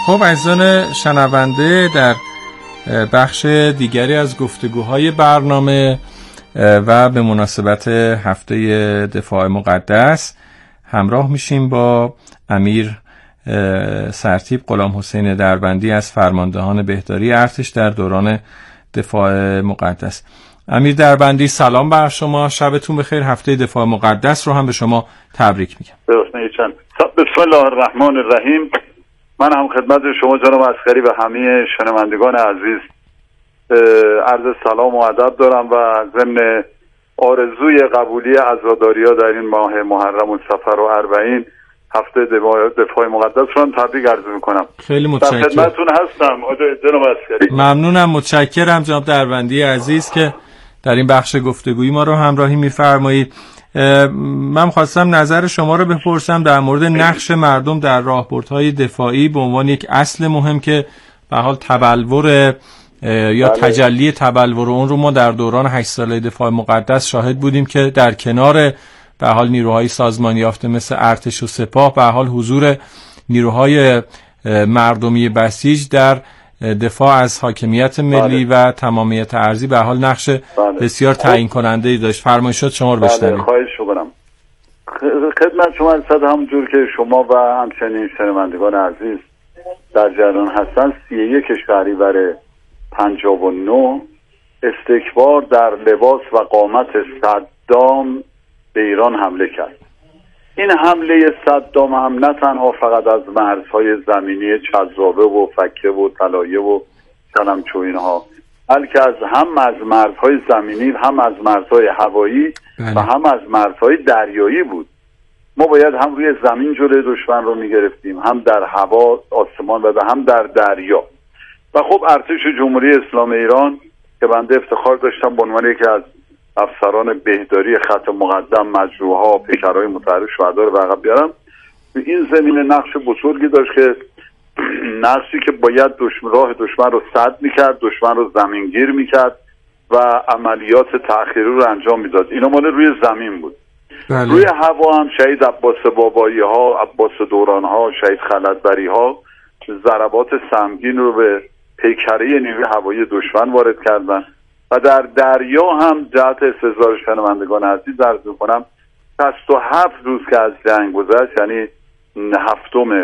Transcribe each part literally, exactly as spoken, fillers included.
خب عزیزان شنونده، در بخش دیگری از گفتگوهای برنامه و به مناسبت هفته دفاع مقدس همراه میشیم با امیر سرتیپ غلام حسین دربندی از فرماندهان بهداری ارتش در دوران دفاع مقدس. امیر دربندی سلام بر شما، شبتون بخیر، هفته دفاع مقدس رو هم به شما تبریک میگم. بسم الله الرحمن الرحیم. من هم خدمت شما جناب عسکری و همه شنوندگان عزیز عرض سلام و ادب دارم و ضمن آرزوی قبولی عزاداری‌ها در این ماه محرم و صفر و اربعین هفته دفاع مقدس رو هم تبریک عرض میکنم. خیلی متشکرم. در خدمتتون هستم جناب عسکری. ممنونم، متشکرم جناب دربندی عزیز که در این بخش گفتگویی ما رو همراهی میفرمایید. من خواستم نظر شما رو بپرسم در مورد نقش مردم در راهبردهای دفاعی به عنوان یک اصل مهم که به حال تبلور یا بله. تجلی تبلور اون رو ما در دوران هشت ساله دفاع مقدس شاهد بودیم که در کنار به حال نیروهای سازمان یافته مثل ارتش و سپاه به حال حضور نیروهای مردمی بسیج در دفاع از حاکمیت ملی بله. و تمامیت ارضی به حال نقش بله. بسیار تعیین کننده ای داشت. فرمایشات شما رو بشنویم. بله. خواهش می‌کنم. خدمت شما صد همونجور که شما و همچنین شنوندگان عزیز در جریان هستن، سی و یک شهریور پنجاه و نه استکبار در لباس و قامت صدام به ایران حمله کرد. این حمله صدام هم نه تنها فقط از مرزهای زمینی چذابه و فکه و طلایه و سلمچو ها، بلکه از هم از مرزهای زمینی، هم از مرزهای هوایی بله. و هم از مرزهای دریایی بود. ما باید هم روی زمین جلوی دشمن رو میگرفتیم، هم در هوا، آسمان و هم در دریا. و خب ارتش جمهوری اسلامی ایران که بنده افتخار داشتم به عنوان یکی از افسران بهداری خط مقدم مجروح‌ها، پیکرهای متحد شهدا رو عقب بیارم، این زمینه نقش بزرگی داشت که نقشی که باید دشمن راه دشمن رو سد میکرد، دشمن رو زمینگیر میکرد و عملیات تأخیری رو انجام میداد. اینا مال روی زمین بود. بله. روی هوا هم شهید عباس بابایی ها، عباس دوران ها، شهید خلدبری ها ضربات سنگین رو به پیکره نیروی هوایی دشمن وارد کردن و در دریا هم جهت استحضار شنوندگان عزیز عرض می‌کنم شصت و هفت روز که از جنگ گذشت، یعنی هفتم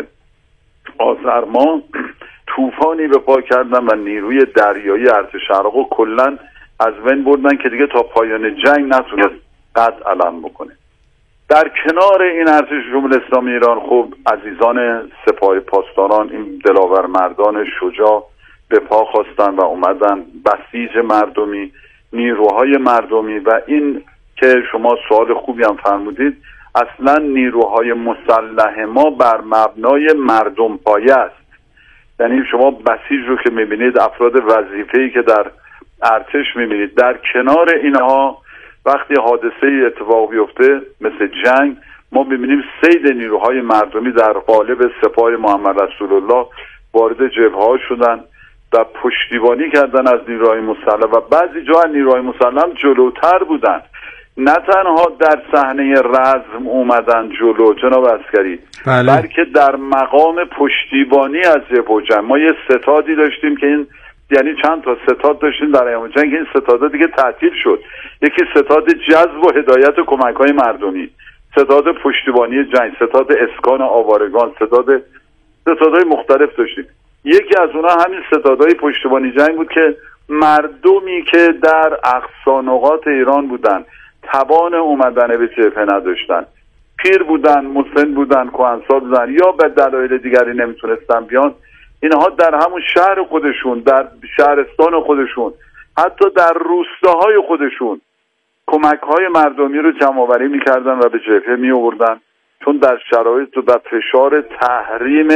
آذر ماه، طوفانی به پا کردن و نیروی دریایی ارتش عراق رو کلا از بین بردن که دیگه تا پایان جنگ نتونست قد علم بکنه. در کنار این ارتش جمهوری اسلامی ایران خب عزیزان سپاه پاسداران، این دلاور مردان شجاع به پا خواستن و اومدن بسیج مردمی، نیروهای مردمی و این که شما سوال خوبی هم فرمودید، اصلا نیروهای مسلح ما بر مبنای مردم پایه است. یعنی شما بسیج رو که میبینید، افراد وظیفه‌ای که در ارتش میبینید، در کنار اینها وقتی حادثه اتفاق بیفته مثل جنگ، ما میبینیم سید نیروهای مردمی در قالب سپاه محمد رسول الله وارد جبهه‌ها شدن و پشتیبانی کردن از نیروهای مسلح و بعضی جا نیروهای مسلح جلوتر بودن، نه تنها در صحنه رزم اومدن جلو جناب عسکری بله. بلکه در مقام پشتیبانی از جبهه و جنگ. ما یه ستادی داشتیم که این یعنی چند تا ستاد داشتیم در ایام جنگ، این ستادا دیگه تعطیل شد. یکی ستاد جذب و هدایت کمک‌های مردمی، ستاد پشتیبانی جنگ، ستاد اسکان آوارگان، ستاد ستادهای مختلف داشتیم. یکی از اونها همین ستادهای پشتیبانی جنگ بود که مردمی که در اقصا نقاط ایران بودن، توان اومدن به جبهه نداشتن، پیر بودن، مسن بودن، کهنسال بودن یا به دلایل دیگری نمیتونستن بیان، اینها در همون شهر خودشون، در شهرستان خودشون، حتی در روستاهای خودشون کمک‌های مردمی رو جمع‌آوری می‌کردن و به جبهه می‌آوردن، چون در شرایط و فشار تحریم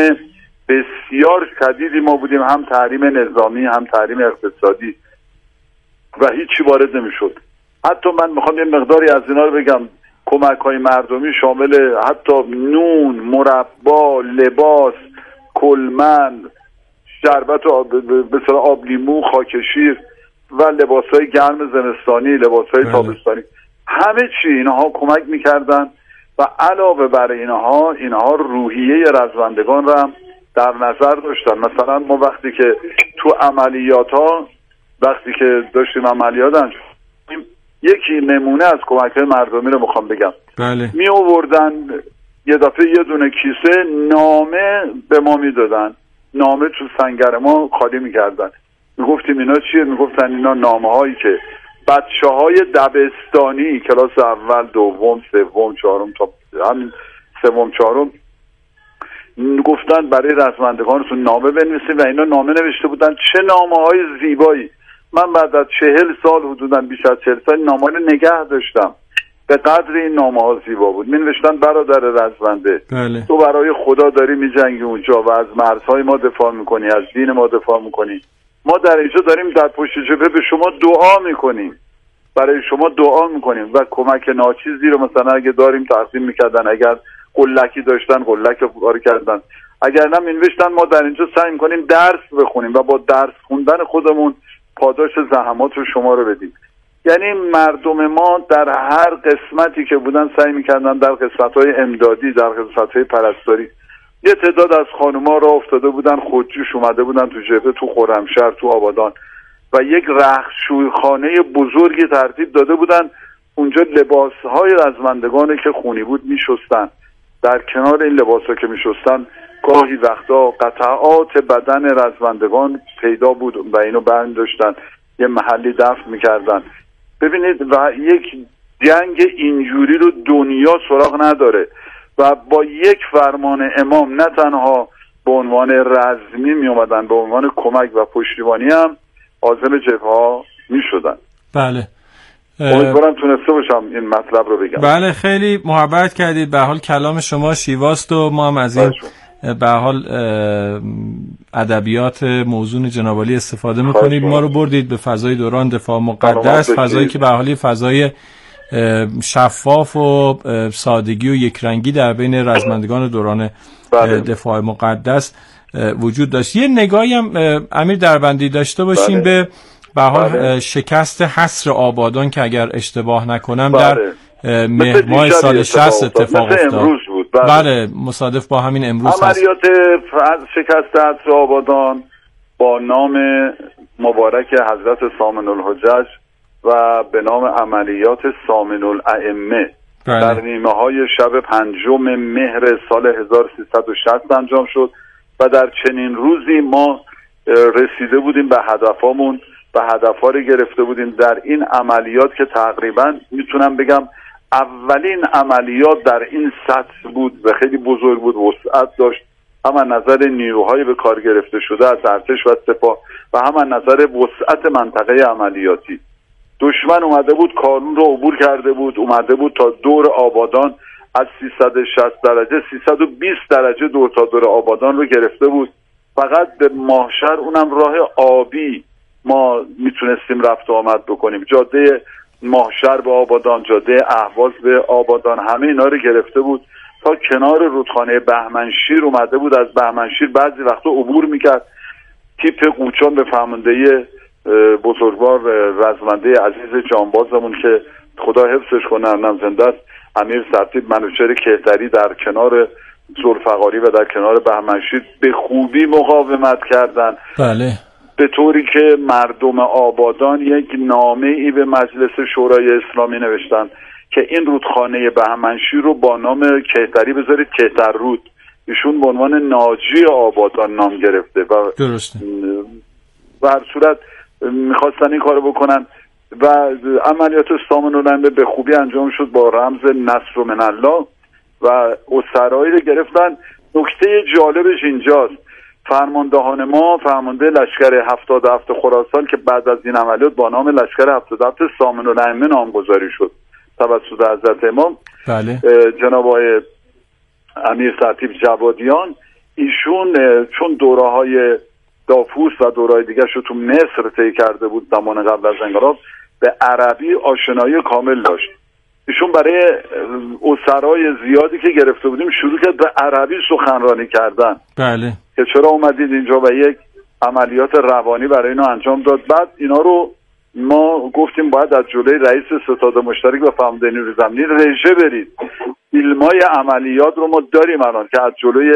بسیار شدیدی ما بودیم، هم تحریم نظامی هم تحریم اقتصادی و هیچی وارد نمی‌شد. حتی من می‌خوام یه مقداری از اینا رو بگم. کمک‌های مردمی شامل حتی نون، مربا، لباس، کلمن، شربت مثلا آب لیمو، خاکشیر و لباس‌های گرم زمستانی، لباس‌های تابستانی، همه چی اینها کمک می‌کردن و علاوه بر اینها اینها روحیه رزمندگان را هم در نظر داشتن. مثلا ما وقتی که تو عملیات ها وقتی که داشتیم عملیات انجام یکی نمونه از کمک مردمی رو میخوام بگم. بله. می آوردن یه دفعه یه دونه کیسه نامه به ما میدادن، نامه تو سنگر ما خالی میکردن، میگفتیم اینا چیه؟ میگفتن اینا نامه هایی که بچه های دبستانی کلاس اول دوم سوم چهارم تا همین سوم چهارم گفتن برای رزمندگانتون نامه بنویسید و اینا نامه نوشته بودن. چه نامه های زیبایی. من بعد از چهل سال حدوداً بیش از چهل سال نامه رو نگه داشتم. به قدر این نامه ها زیبا بود. می نوشتن برادر رزمنده، بله. تو برای خدا داری می جنگی اونجا و از مرزهای ما دفاع میکنی، از دین ما دفاع میکنی. ما در اینجا داریم در پشت جبهه به شما دعا میکنیم، برای شما دعا میکنیم و کمک ناچیزی رو مثلا اگه داریم تقدیم میکردن، اگر قلکی داشتن قلک رو کار کردن، اگر نه می نوشتن ما در اینجا سعی میکنیم درس بخونیم و با درس خوندن خودمون پاداش زحمات رو شما رو بدیم. یعنی مردم ما در هر قسمتی که بودن سعی میکردن، در قسمت‌های امدادی، در قسمت‌های پرستاری. یه تعداد از خانوما را افتاده بودن خودجوش اومده بودن تو جبهه، تو خرمشهر، تو آبادان و یک رختشویخانه بزرگی ترتیب داده بودن. اونجا لباس‌های رزمندگانی که خونی بود میشستن. در کنار این لباس‌ها که میشستن گاهی وقتا قطعات بدن رزمندگان پیدا بود و اینو برمی داشتن یه محلی دفن میکردن. ببینید و یک جنگ اینجوری رو دنیا سراغ نداره و با یک فرمان امام نه تنها به عنوان رزمی می اومدن، به عنوان کمک و پشتیبانی هم عازم جبهه ها می شدن. بله. امیدوارم تونسته باشم این مطلب رو بگم. بله خیلی محبت کردید. به حال کلام شما شیواست و ما هم از این به حال ادبیات موزون جناب عالی استفاده میکنید. ما رو بردید به فضای دوران دفاع مقدس، فضایی که به حال فضای شفاف و سادگی و یکرنگی در بین رزمندگان دوران بله. دفاع مقدس وجود داشت. یه نگاهی هم امیر دربندی داشته باشیم بله. به به حال بله. شکست حصر آبادان که اگر اشتباه نکنم بله. در مهر ماه سال شصت اتفاق افتاد. بله. بله مصادف با همین امروز عملیات شکست حصر آبادان با نام مبارک حضرت ثامن الحجج و به نام عملیات ثامن الائمه در نیمه های شب پنجم مهر سال هزار و سیصد و شصت انجام شد و در چنین روزی ما رسیده بودیم به هدفامون و هدفها رو گرفته بودیم در این عملیات که تقریبا میتونم بگم اولین عملیات در این سطح بود و خیلی بزرگ بود، وسعت داشت، هم از نظر نیروهای به کار گرفته شده از ارتش و سپاه و هم از نظر وسعت منطقه عملیاتی. دشمن اومده بود کارون رو عبور کرده بود، اومده بود تا دور آبادان از سیصد و شصت درجه سیصد و بیست درجه دور تا دور آبادان رو گرفته بود. فقط به ماهشهر اونم راه آبی ما میتونستیم رفت و آمد بکنیم. جاده ماهشهر به آبادان، جاده اهواز به آبادان، همه اینا رو گرفته بود تا کنار رودخانه بهمنشیر اومده بود. از بهمنشیر بعضی وقتا عبور میکرد. تیپ قوچان به فرمانده بزرگوار رزمنده عزیز جانبازمون که خدا حفظش کنه ارنم زنده است، امیر سرتیپ منوچهر کهتری در کنار ذوالفقاری و در کنار بهمنشیر به خوبی مقاومت کردند. بله. به طوری که مردم آبادان یک نامه ای به مجلس شورای اسلامی نوشتن که این رودخانه بهمنشیر رو با نام کهتری بذارید کهتر رود. ایشون به عنوان ناجی آبادان نام گرفته و درسته. و هر صورت میخواستن این کارو بکنن و عملیات ثامن الائمه به خوبی انجام شد با رمز نصر من الله و اسرایی رو گرفتن. نکته جالبش اینجاست، فرماندهان ما، فرمانده لشکر هفتاد و هفت خراسان که بعد از این عملیات با نام لشکر هفتاد و هفت ثامن الائمه نامگذاری شد توسط حضرت امام بله. جناب آقای امیر سرتیپ جوادیان، ایشون چون دوره های دافوس و دورهای دیگه شو تو مصر طی کرده بود زمان قبل از انقلاب، به عربی آشنایی کامل داشت. ایشون برای اسرای زیادی که گرفته بودیم شروع کرد به عربی سخنرانی کردن. بله. که چرا اومدید اینجا و یک عملیات روانی برای اینا انجام داد. بعد اینا رو ما گفتیم باید از جلوی رئیس ستاد مشترک و فرمانده نیروی زمینی رژه برید. فیلمای عملیات رو ما داریم الان که از جلوی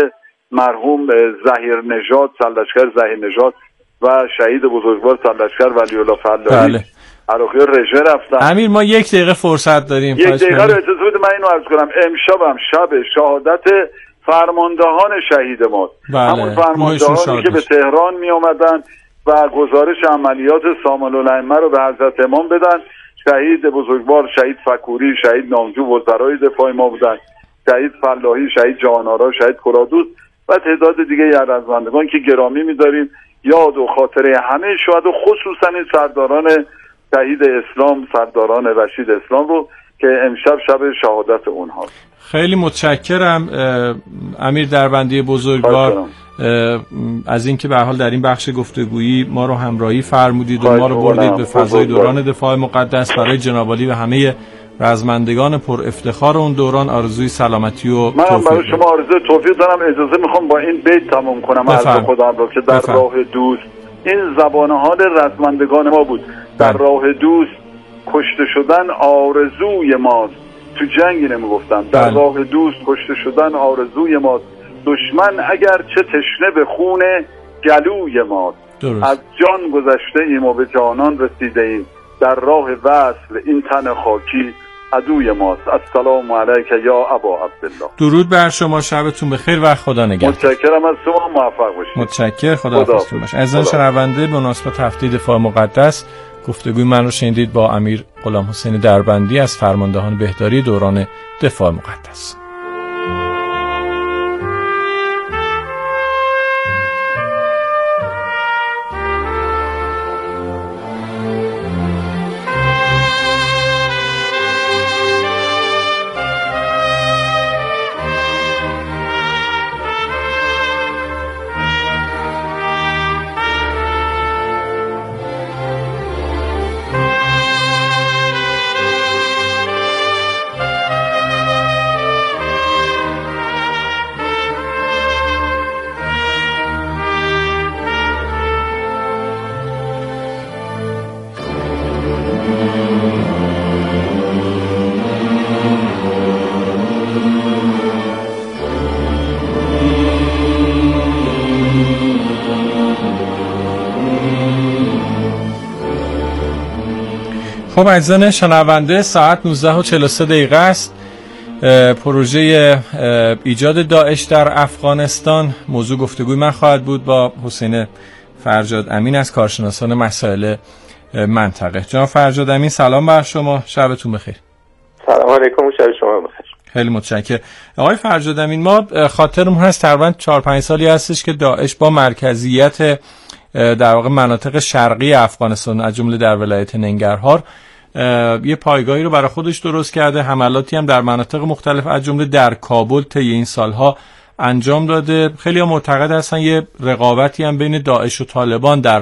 مرحوم ظهیر نژاد سرلشکر ظهیر نژاد و شهید بزرگوار سرلشکر ولی الله فلاحی بله. عراقی رژه رفتن. امیر ما یک دقیقه فرصت داریم. یک دقیقه رو اجازه بده من اینو عرض کنم. امشب هم شب شهادت فرماندهان شهید ما، بله. همون فرماندهانی که به تهران می آمدن و گزارش عملیات سامال الائمه رو به حضرت امام بدن. شهید بزرگوار شهید فکوری، شهید نامجو وزرای دفاع ما بودن، شهید فلاحی، شهید جهان‌آرا، شهید کلادوست و تعداد دیگه ارزمندگان که گرامی می‌داریم. یاد و خاطره همه شهدا خصوصا این سرداران شهید اسلام، سرداران رشید اسلام رو که امشب شب شهادت اونها. خیلی متشکرم امیر دربندی بزرگوار از اینکه به هر حال در این بخش گفتگویی ما رو همراهی فرمودید و ما رو بردید به فضای دوران دفاع مقدس. برای جناب عالی و همه رزمندگان پر افتخار اون دوران آرزوی سلامتی و توفیق. من برای شما آرزوی توفیق دارم. اجازه میخوام با این بیت تموم کنم از خودم رو که در بفهم. راه دوست این زبانهان رزمندگان ما بود. در بله. راه دوست کشته شدن آرزوی ماست. تو جنگی نمیگفتم. در بله. راه دوست کشته شدن آرزوی ماست. دشمن اگر چه تشنه به خون گلوی ماست. درست. از جان گذشته ایم و به جانان رسیده ایم. در راه وصل این تن خاکی عدوی ماست. السلام علیک یا ابا عبدالله. درود بر شما، شبتون بخیر و خدا نگهدار. متشکرم از شما، موفق باشید. متشکرم، خدا حافظتون باشه. عزیزان شنونده، به مناسبت هفته دفاع مقدس گفتگوی من رو شنیدید با امیر غلام حسین دربندی از فرماندهان بهداری دوران دفاع مقدس. خب عزیزان شنونده، ساعت نوزده و چهل و سه دقیقه است. پروژه ایجاد داعش در افغانستان موضوع گفتگوی من خواهد بود با حسین فرجاد امین از کارشناسان مسائل منطقه. جناب فرجاد امین سلام بر شما، شبتون بخیر. سلام علیکم و شب شما بخیر. خیلی متشکرم. آقای فرجاد امین، ما خاطرمون هست تقریبا چهار پنج سالی هستش که داعش با مرکزیت در واقع مناطق شرقی افغانستان از جمله در ولایت ننگرهار یه پایگاهی رو برای خودش درست کرده. حملاتی هم در مناطق مختلف از جمله در کابل طی این سالها انجام داده. خیلی ها معتقد هستن یه رقابتی هم بین داعش و طالبان در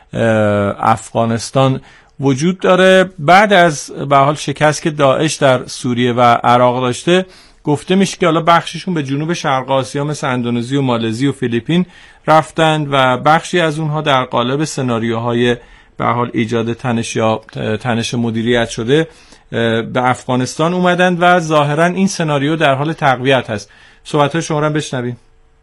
افغانستان وجود داره. بعد از به حال شکست که داعش در سوریه و عراق داشته، گفته میشه که حالا بخششون به جنوب شرق آسیا مثل اندونزی و مالزی و فیلیپین رفتند و بخشی از اونها در قالب سناریوهای به حال ایجاد تنش یا تنش مدیریت شده به افغانستان اومدند و ظاهرا این سناریو در حال تقویت هست. صحبت‌های شما رو بشنویم.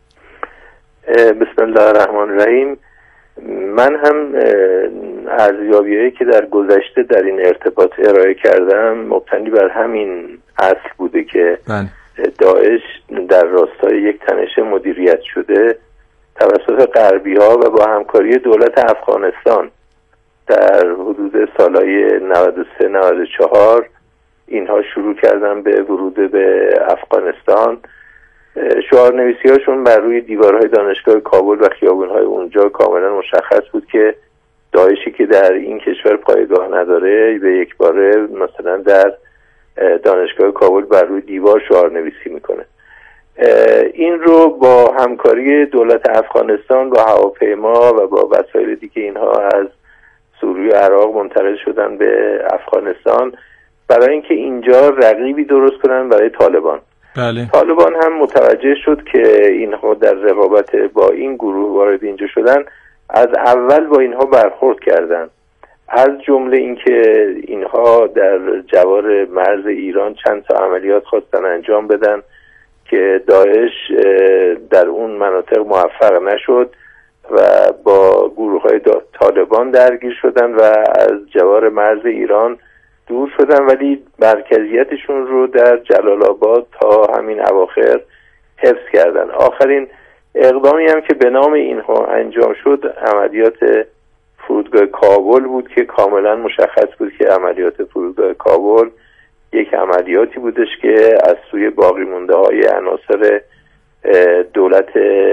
بسم الله الرحمن الرحیم. من هم ارزیابی‌هایی که در گذشته در این ارتباط ارائه کردم مبتنی بر همین اصل بوده که بله. داعش در راستای یک تنش مدیریت شده توسط غربی‌ها و با همکاری دولت افغانستان در حدود سالهای نود و سه نود و چهار اینها شروع کردن به ورود به افغانستان. شعار نویسی هاشون بر روی دیوارهای دانشگاه کابل و خیابونهای اونجا کاملا مشخص بود که داعشی که در این کشور پایگاه نداره به یک باره مثلا در دانشگاه کابل بر روی دیوار شعار نویسی میکنه. این رو با همکاری دولت افغانستان با هواپیما و با وسایل دیگه اینها از سوریه و عراق منتقل شدن به افغانستان برای اینکه اینجا رقیبی درست کنن برای طالبان. بله. طالبان هم متوجه شد که اینها در رقابت با این گروه وارد اینجا شدن، از اول با اینها برخورد کردن، از جمله اینکه اینها در جوار مرز ایران چند تا عملیات خواستن انجام بدن که داعش در اون مناطق موفق نشد و با گروه های طالبان درگیر شدن و از جوار مرز ایران دور شدن، ولی مرکزیتشون رو در جلال آباد تا همین اواخر حفظ کردن. آخرین اقدامی هم که به نام اینها انجام شد عملیات فرودگاه کابل بود که کاملا مشخص بود که عملیات فرودگاه کابل یک عملیاتی بودش که از سوی باقی مونده های عناصر دولت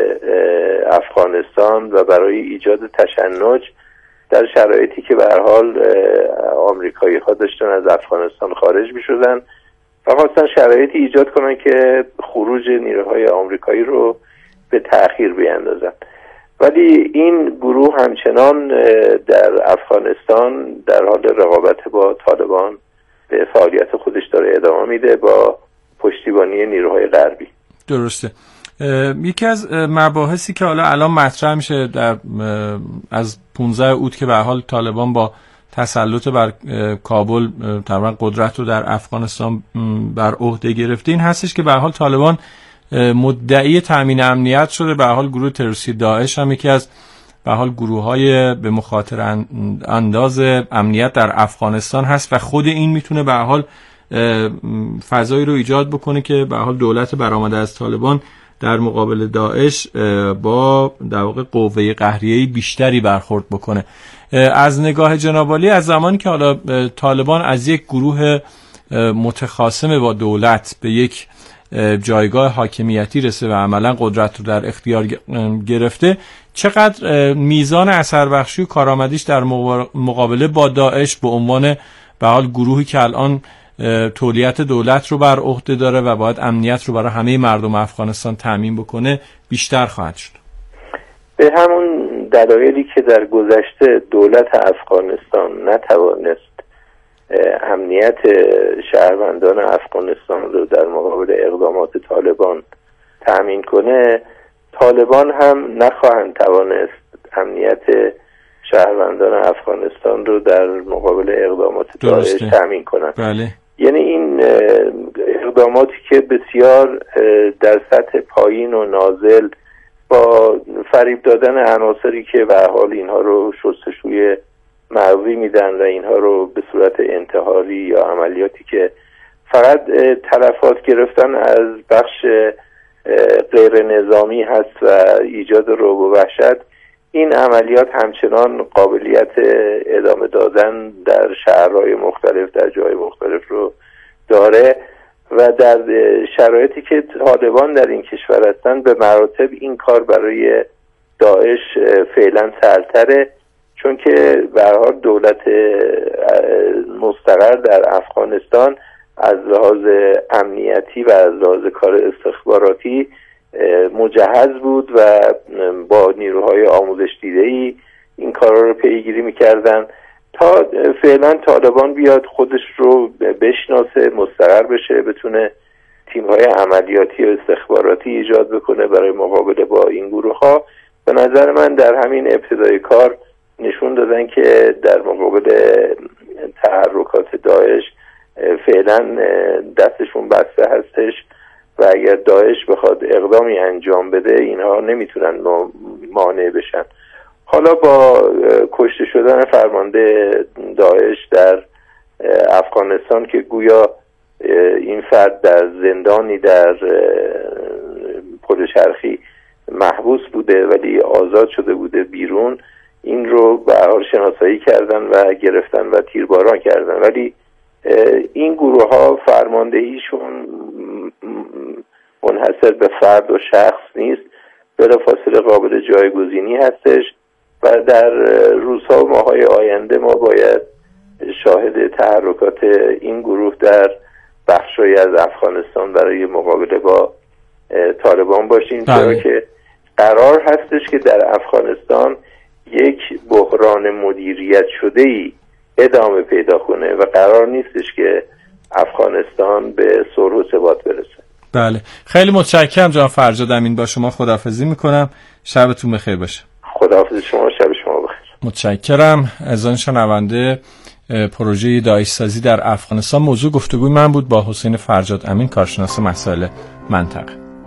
افغانستان و برای ایجاد تشنج در شرایطی که به هر حال آمریکایی ها داشتن از افغانستان خارج می شدن و خواستن شرایطی ایجاد کنن که خروج نیروهای آمریکایی رو به تأخیر بیندازن. ولی این گروه همچنان در افغانستان در حال رقابت با طالبان به فعالیت خودش داره ادامه میده با پشتیبانی نیروهای غربی. درسته. یکی از مباحثی که حالا الان مطرح میشه در از پانزده اوت که به حال طالبان با تسلط بر کابل تقریبا قدرت رو در افغانستان بر عهده گرفته، این هستش که به حال طالبان مدعی تامین امنیت شده. به حال گروه تروریستی داعش هم یکی از به حال گروه‌های به مخاطر انداز امنیت در افغانستان هست و خود این میتونه به حال فضایی رو ایجاد بکنه که به حال دولت برآمده از طالبان در مقابل داعش با در واقع قوه قهریه‌ای بیشتری برخورد بکنه. از نگاه جناب عالی، از زمانی که حالا طالبان از یک گروه متخاصم با دولت به یک جایگاه حاکمیتی رسه و عملا قدرت رو در اختیار گرفته، چقدر میزان اثر بخشی و کارآمدیش در مقابله با داعش به عنوان به حال گروهی که الان تولیت دولت رو بر عهده داره و باید امنیت رو برای همه مردم افغانستان تامین بکنه بیشتر خواهد شد؟ به همون دلایلی که در گذشته دولت افغانستان نتوانست امنیت شهروندان افغانستان رو در مقابل اقدامات طالبان تأمین کنه، طالبان هم نخواهند توانست امنیت شهروندان افغانستان رو در مقابل اقدامات داعش تأمین کنند. بله. یعنی این اقداماتی که بسیار در سطح پایین و نازل با فریب دادن عناصری که به حال اینها رو شستشوی مغزی میدن و اینها رو به صورت انتحاری یا عملیاتی که فقط تلفات گرفتن از بخش غیر نظامی هست و ایجاد رعب و وحشت، این عملیات همچنان قابلیت ادامه دادن در شهرهای مختلف در جای مختلف رو داره و در شرایطی که طالبان در این کشور هستن به مراتب این کار برای داعش فعلا سهل‌تره، چون که به هر حال دولت مستقر در افغانستان از لحاظ امنیتی و از لحاظ کار استخباراتی مجهز بود و با نیروهای آموزش دیده‌ای این کارا رو پیگیری می‌کردن تا فعلا طالبان بیاد خودش رو بشناسه، مستقر بشه، بتونه تیم‌های عملیاتی و استخباراتی ایجاد بکنه برای مقابله با این گروه‌ها. به نظر من در همین ابتدای کار نشون دادن که در مقابل تحرکات داعش فعلا دستشون بسته هستش و اگر داعش بخواد اقدامی انجام بده اینها نمیتونن مانع بشن. حالا با کشته شدن فرمانده داعش در افغانستان که گویا این فرد در زندانی در پلچرخی محبوس بوده ولی آزاد شده بوده بیرون، این رو به هر حال شناسایی کردن و گرفتن و تیرباران کردن، ولی این گروه ها فرماندهیشون منحصر به فرد و شخص نیست، بلافاصله قابل جایگزینی هستش و در روزها و ماهای آینده ما باید شاهد تحرکات این گروه در بخشی از افغانستان برای مقابله با طالبان باشیم، چرا که قرار هستش که در افغانستان یک بحران مدیریت شده‌ای ادامه پیدا کنه و قرار نیستش که افغانستان به صلح و ثبات برسه. بله، خیلی متشکرم جناب فرجاد امین، با شما خداحافظی میکنم، شبتون بخیر باشه. خداحافظ شما، شب شما بخیر. متشکرم از آن شنونده پروژه داعش سازی در افغانستان. موضوع گفتگوی من بود با حسین فرجاد امین، کارشناس مسائل منطقه.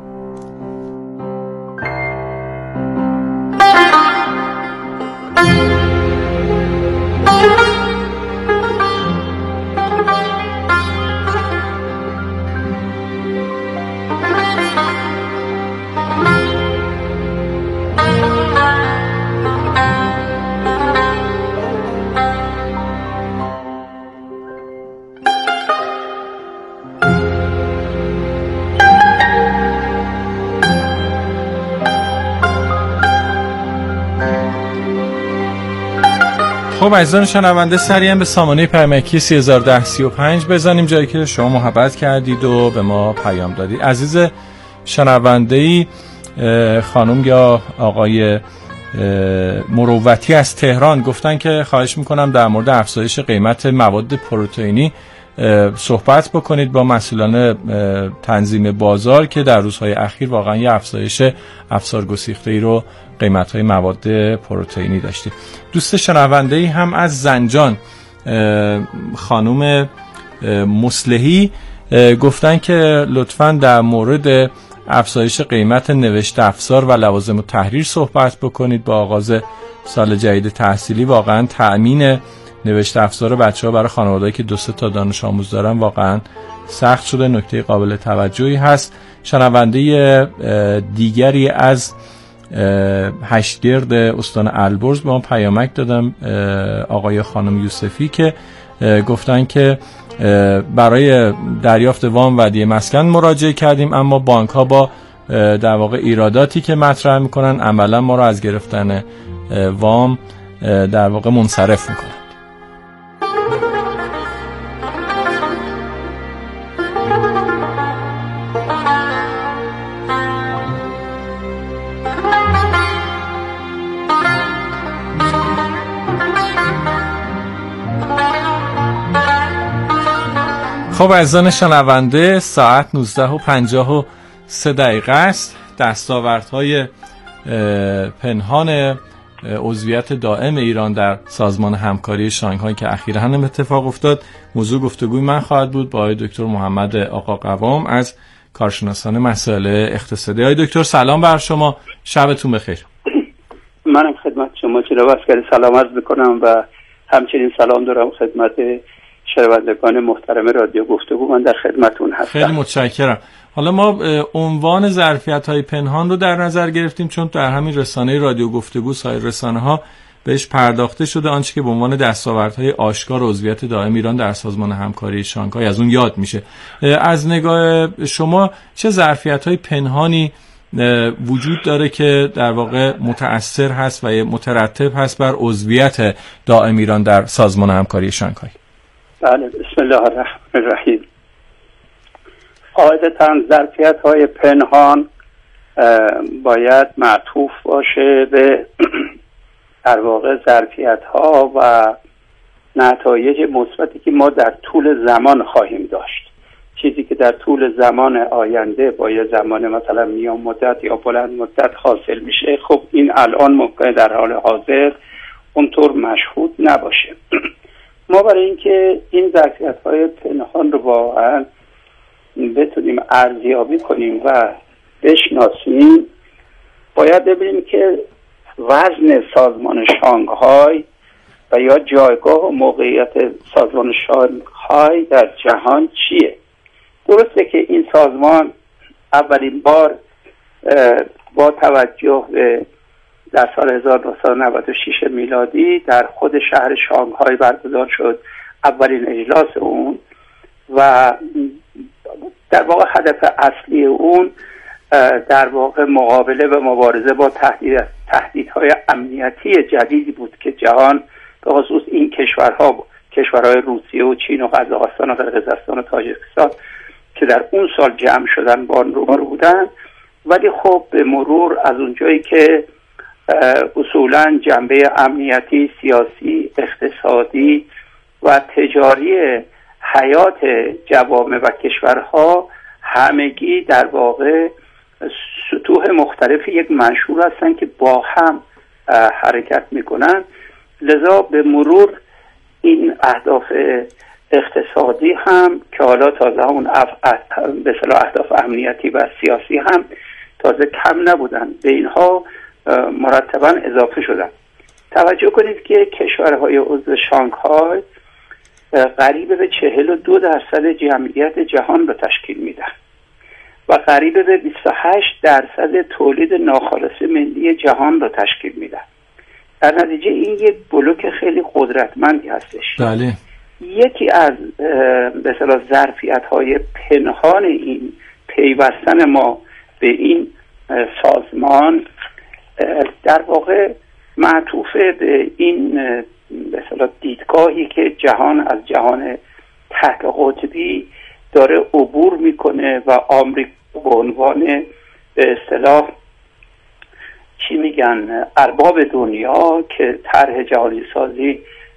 خب عزیزان شنونده، سریعا به سامانه پیامکی سه هزار و ده سی و پنج بزنیم، جایی که شما محبت کردید و به ما پیام دادید. عزیز شنونده‌ای خانم یا آقای مروتی از تهران گفتن که خواهش میکنم در مورد افزایش قیمت مواد پروتئینی صحبت بکنید با مسئولان تنظیم بازار که در روزهای اخیر واقعا یه افزایش افسار گسیخته‌ای رو قیمت‌های مواد پروتئینی داشتیم. دوست شنونده‌ای هم از زنجان خانم مصلحی گفتن که لطفاً در مورد افزایش قیمت نوشت افزار و لوازم التحریر صحبت بکنید. با آغاز سال جدید تحصیلی واقعا تأمین نوشت افزار بچه‌ها برای خانواده‌ای که دو سه تا دانش آموز دارن واقعا سخت شده، نکته قابل توجهی هست. شنونده دیگری از هشتگرد استان البرز به ما پیامک دادم، آقای خانم یوسفی، که گفتن که برای دریافت وام ودیعه مسکن مراجعه کردیم اما بانک ها با در واقع ایراداتی که مطرح میکنن عملا ما رو از گرفتن وام در واقع منصرف میکنن. خب عزیزان شنونده، ساعت نوزده و پنجاه و سه دقیقه است. دستاوردهای پنهان عضویت دائم ایران در سازمان همکاری شانگهای که اخیراً هم اتفاق افتاد، موضوع گفتگوی من خواهد بود با آقای دکتر محمد آقا قوام از کارشناسان مسائل اقتصادی. آقای دکتر سلام بر شما، شبتون بخیر. منم خدمت شما جناب عسکری سلام عرض می‌کنم و همچنین سلام دارم خدمت شنوندگان محترم رادیو گفتگو. من در خدمتون هستم. خیلی متشکرم. حالا ما عنوان ظرفیت‌های پنهان رو در نظر گرفتیم چون در همین رسانه رادیو گفتگو سایر رسانه‌ها بهش پرداخته شده، آنچه که به عنوان دستاوردهای آشکار عضویت دائم ایران در سازمان همکاری شانگهای از اون یاد میشه. از نگاه شما چه ظرفیت‌های پنهانی وجود داره که در واقع متأثر هست و مترتب هست بر عضویت دائم ایران در سازمان همکاری شانگهای؟ بله، بسم الله الرحمن الرحیم. قاعدتاً ظرفیت‌های پنهان باید معطوف باشه به در واقع ظرفیت‌ها و نتایج مثبتی که ما در طول زمان خواهیم داشت. چیزی که در طول زمان آینده با یه زمان مثلا میان مدت یا بلند مدت حاصل میشه، خب این الان ممکنه در حال حاضر اونطور مشهود نباشه. ما برای اینکه این ظرفیت‌های پنهان رو واقعا بتونیم ارزیابی کنیم و بشناسیم، باید ببینیم که وزن سازمان شانگهای و یا جایگاه و موقعیت سازمان شانگهای در جهان چیه. درسته که این سازمان اولین بار با توجه به در سال هزار و نهصد و نود و شش میلادی در خود شهر شانگهای برگزار شد، اولین اجلاس اون، و در واقع هدف اصلی اون در واقع مقابله و مبارزه با تهدید تهدیدهای امنیتی جدیدی بود که جهان به خصوص این کشورها کشورهای روسیه و چین و قزاقستان و قرقیزستان و تاجیکستان که در اون سال جمع شدن با رو بودن. ولی خب به مرور از اونجایی که اصولاً جنبه امنیتی، سیاسی، اقتصادی و تجاری حیات جوامع و کشورها همگی در واقع سطوح مختلف یک منشور هستن که با هم حرکت میکنن، لذا به مرور این اهداف اقتصادی هم که حالا تازه همون به اصطلاح اهداف امنیتی و سیاسی هم تازه کم نبودن، به اینها مرتبا اضافه شدن. توجه کنید که کشورهای عضو شانگهای قریب به چهل و دو درصد جمعیت جهان رو تشکیل میدن و قریب به بیست و هشت درصد تولید ناخالص ملی جهان رو تشکیل میدن. در نتیجه این یک بلوک خیلی قدرتمندی هستش. بله. یکی از به اصطلاح ظرفیت‌های پنهان این پیوستن ما به این سازمان در واقع معطوف به این به اصطلاح دیدگاهی که جهان از جهان تک قطبی داره عبور میکنه و آمریکا به عنوان به اصطلاح چی میگن ارباب دنیا که طرح جهانی سازی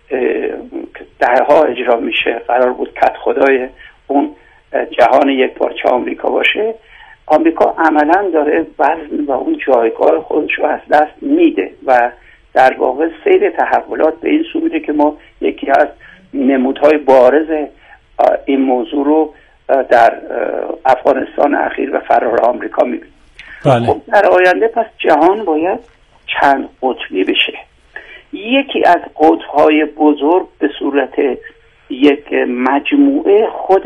ده ها اجرا میشه، قرار بود کت خدای اون جهان یک پارچه آمریکا باشه، آمریکا عملا داره وزن و اون جایگاه خودش رو از دست میده و در واقع سیر تحولات به این سو میده که ما یکی از نمودهای بارز این موضوع رو در افغانستان اخیر و فرار آمریکا میبینیم. بله. خب در آینده پس جهان باید چند قطبی بشه. یکی از قطب‌های بزرگ به صورت یک مجموعه خود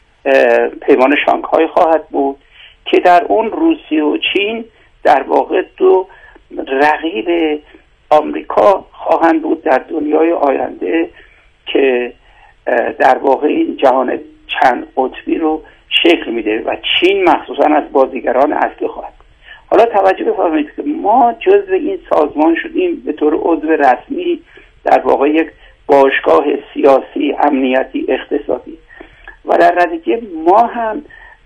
پیمان شانگهای خواهد بود که در اون روسیه و چین در واقع دو رقیب آمریکا خواهند بود در دنیای آینده که در واقع این جهان چند قطبی رو شکل میده و چین مخصوصا از بازیگران اصلی خواهد. حالا توجه بفرمایید که ما جزو این سازمان شدیم به طور عضو رسمی، در واقع یک باشگاه سیاسی، امنیتی، اقتصادی و در نتیجه ما هم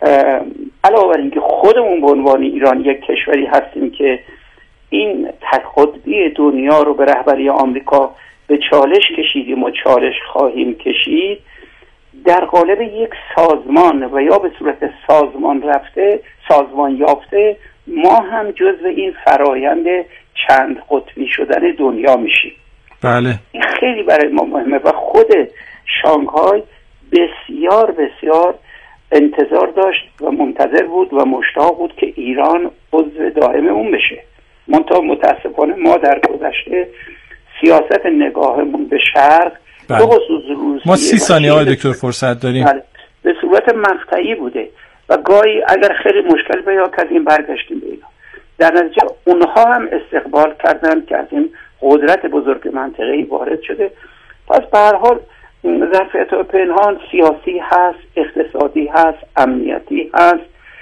علاوه بر اینکه خودمون به عنوان ایران یک کشوری هستیم که این تک قطبی دنیا رو به رهبری آمریکا به چالش کشیدیم و چالش خواهیم کشید، در قالب یک سازمان و یا به صورت سازمان رفته سازمان یافته ما هم جزو این فرایند چند قطبی شدن دنیا میشیم. بله. این خیلی برای ما مهمه و خود شانگهای بسیار بسیار انتظار داشت و منتظر بود و مشتاق بود که ایران عضو دائم اون بشه. منتها متاسفانه ما در گذشته سیاست نگاهمون به شرق بله. به خصوص روسیه ما سی ثانیه های دکتر فرصت داریم. بله. به صورت مقطعی بوده و گاهی اگر خیلی مشکل پیدا کردیم برگشتیم به اینا. در نتیجه اونها هم استقبال کردن که از این قدرت بزرگ منطقه‌ای وارد شده. پس به هر حال ظرفیت پنهان سیاسی هست، اقتصادی هست، امنیتی هست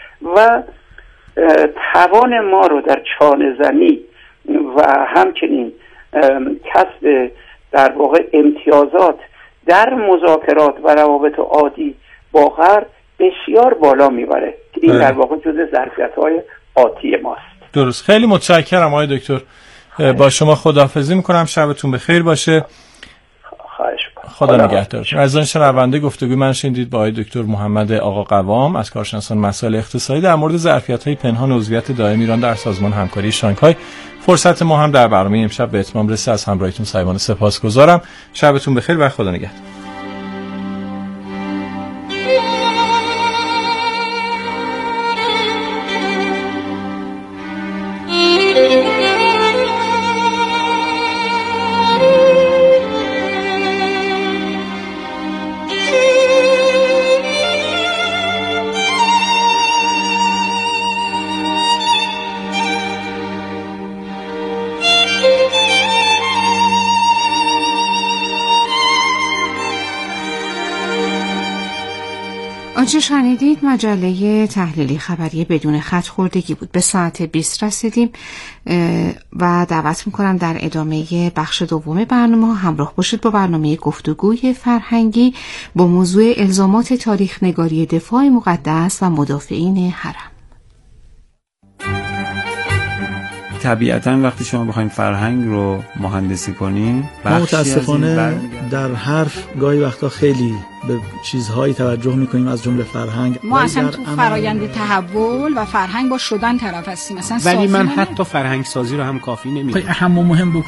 و توان ما رو در چانه زنی و همچنین کسب در واقع امتیازات در مذاکرات و روابط عادی با غرب بسیار بالا میبره. این در واقع جزء ظرفیت‌های آتی ماست. درست. خیلی متشکرم آقای دکتر. با شما خداحافظی میکنم. شبتون بخیر باشه. خواهش خدا نگهدارتون. از آن شنونده گفتگوی من شنیدید با آقای دکتر محمد آقا قوام از کارشناسان مسائل اقتصادی در مورد ظرفیت‌های پنهان عضویت دائم ایران در سازمان همکاری شانگهای. فرصت ما هم در برنامه امشب به اتمام رسید. از همراهیتون صمیمانه سپاسگزارم. شبتون بخیر و خدا نگهدار. آنچه شنیدید مجله تحلیلی خبری بدون خط خوردگی بود. به ساعت بیست رسیدیم و دعوت میکنم در ادامه بخش دوم برنامه همراه باشید با برنامه گفتگوی فرهنگی با موضوع الزامات تاریخ نگاری دفاع مقدس و مدافعین حرم. طبیعتاً وقتی شما بخواید فرهنگ رو مهندسی کنین ما متاسفانه در حرف گاهی وقتا خیلی به چیزهایی توجه میکنیم از جمله فرهنگ. ما اصلا تو فرایند تحول و فرهنگ با شدن طرف هستیم. ولی من حتی فرهنگ سازی رو هم کافی نمیدونم. اهم و مهم